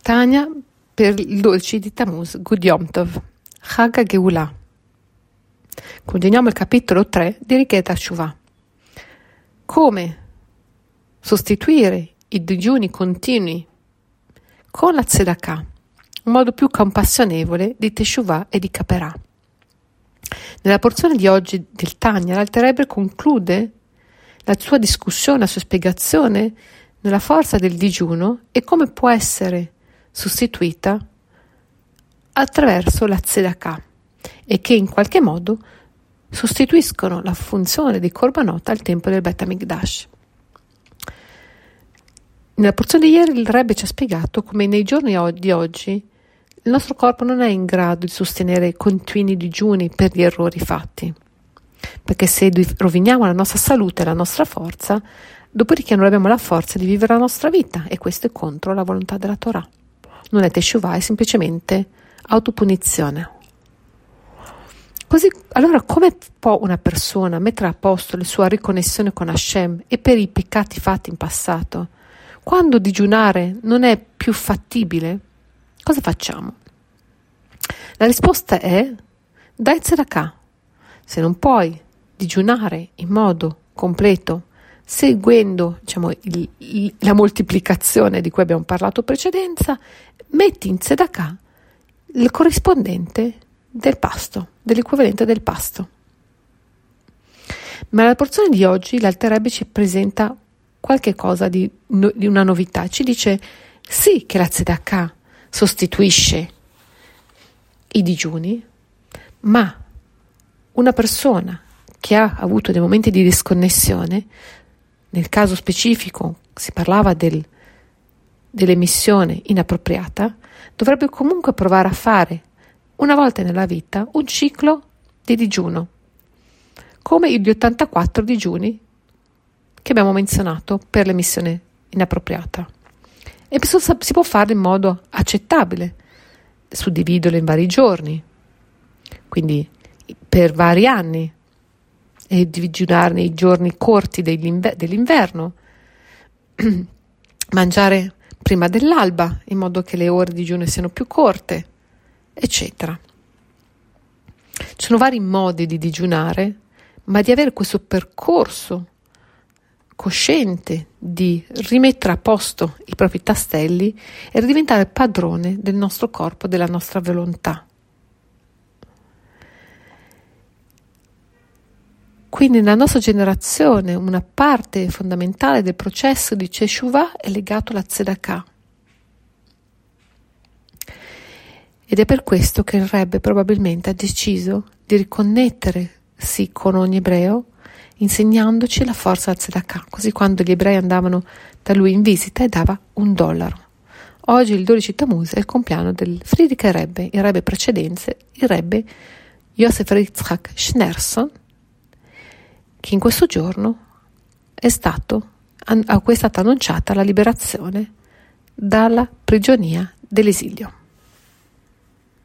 Tanya per il 12 di Tammuz, Gud Yom Tov, Chag HaGeulah. Continuiamo il capitolo 3 di Riket HaTeshuvah. Come sostituire i digiuni continui con la tzedakah, un modo più compassionevole di Teshuvah e di Caperà. Nella porzione di oggi del Tanya, l'Alter Rebbe conclude la sua discussione, la sua spiegazione nella forza del digiuno e come può essere sostituita attraverso la tzedakah e che in qualche modo sostituiscono la funzione di Korbanot al tempo del Bet HaMikdash. Nella porzione di ieri il Rebbe ci ha spiegato come nei giorni di oggi il nostro corpo non è in grado di sostenere continui digiuni per gli errori fatti, perché se roviniamo la nostra salute e la nostra forza, dopodiché non abbiamo la forza di vivere la nostra vita e questo è contro la volontà della Torah. Non è Teshuvah, è semplicemente autopunizione. Così, allora come può una persona mettere a posto la sua riconnessione con Hashem e per i peccati fatti in passato? Quando digiunare non è più fattibile, cosa facciamo? La risposta è dai tzedakah. Se non puoi digiunare in modo completo, seguendo la moltiplicazione di cui abbiamo parlato in precedenza, metti in tzedakah il corrispondente del pasto, dell'equivalente del pasto. Ma nella porzione di oggi l'Alter Rebbe ci presenta qualche cosa di una novità. Ci dice sì che la tzedakah sostituisce i digiuni, ma una persona che ha avuto dei momenti di disconnessione, nel caso specifico si parlava dell'emissione inappropriata, dovrebbe comunque provare a fare una volta nella vita un ciclo di digiuno, come gli 84 digiuni che abbiamo menzionato per l'emissione inappropriata. E si può fare in modo accettabile, suddividerlo in vari giorni, quindi per vari anni, e digiunare nei giorni corti dell'inverno, mangiare prima dell'alba in modo che le ore di digiuno siano più corte, eccetera. Ci sono vari modi di digiunare, ma di avere questo percorso cosciente di rimettere a posto i propri tastelli e di diventare padrone del nostro corpo, della nostra volontà. Quindi nella nostra generazione una parte fondamentale del processo di Teshuvah è legato alla tzedakah. Ed è per questo che il Rebbe probabilmente ha deciso di riconnettersi con ogni ebreo insegnandoci la forza della tzedakah. Così quando gli ebrei andavano da lui in visita e dava $1. Oggi il 12 Tammuz è il compleanno del Frierdiker Rebbe, il Rebbe precedente, il Rebbe Yosef Yitzchak Schneerson, che in questo giorno a cui è stata annunciata la liberazione dalla prigionia dell'esilio.